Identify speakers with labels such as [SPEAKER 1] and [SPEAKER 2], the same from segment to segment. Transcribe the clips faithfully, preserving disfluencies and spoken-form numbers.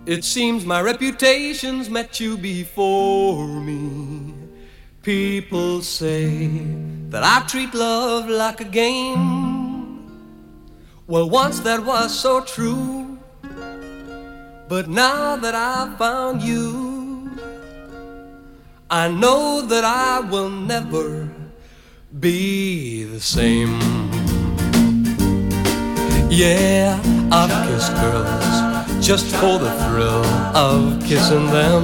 [SPEAKER 1] It seems my reputation's met you before me. People say that I treat love like a game. Well, once that was so true, but now that I've found you, I know that I will never be the same. Yeah, I've kissed girls just for the thrill of kissing them,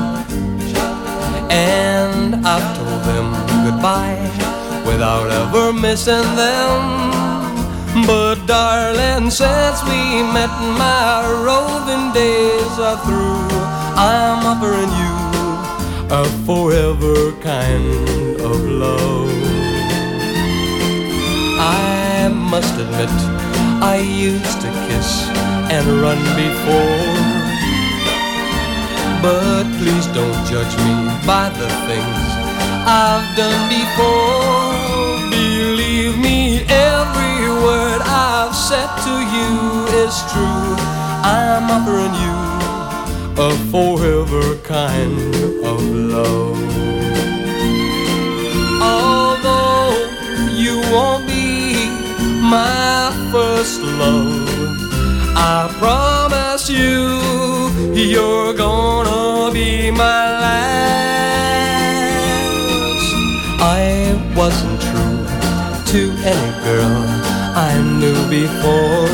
[SPEAKER 1] and I've told them goodbye without ever missing them. But darling, since we met, my roving days are through. I'm offering you a forever kind of love. I must admit, I used to kiss and run before, but please don't judge me by the things I've done before. Believe me, every word I've said to you is true. I'm offering you a forever kind of love. Although you won't be my first love, I promise you, you're gonna be my last. I wasn't true to any girl I knew before,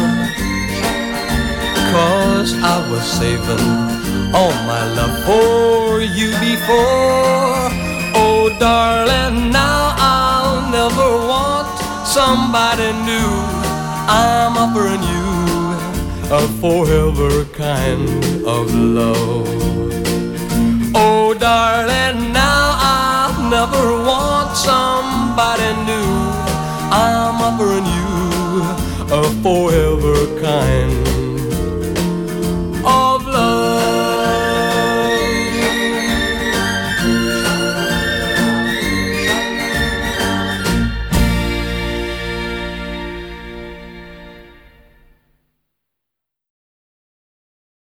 [SPEAKER 1] 'cause I was saving all my love for you before. Oh darling, now I'll never want somebody new. I'm offering you a forever kind of love. Oh darling, now I'll never want somebody new. I'm offering you a forever kind